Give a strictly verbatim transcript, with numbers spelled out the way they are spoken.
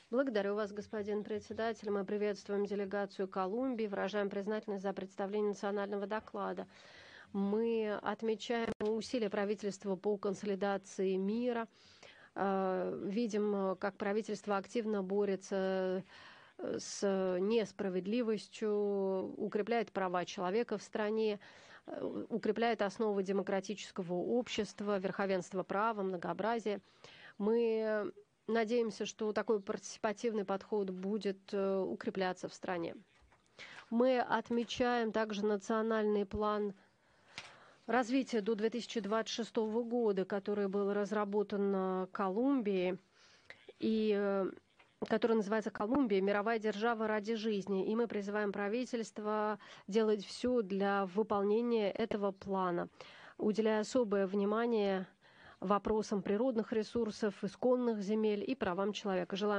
Благодарю вас, господин председатель. Мы приветствуем делегацию Колумбии, выражаем признательность за представление национального доклада. Мы отмечаем усилия правительства по консолидации мира, видим, как правительство активно борется с несправедливостью, укрепляет права человека в стране, укрепляет основы демократического общества, верховенства права, многообразия. Мы надеемся, что такой партиципативный подход будет укрепляться в стране. Мы отмечаем также национальный план развития до две тысячи двадцать шестого года, который был разработан Колумбией, и который называется «Колумбия. Мировая держава ради жизни». И мы призываем правительство делать все для выполнения этого плана, уделяя особое внимание вопросам природных ресурсов, исконных земель и правам человека. Желаем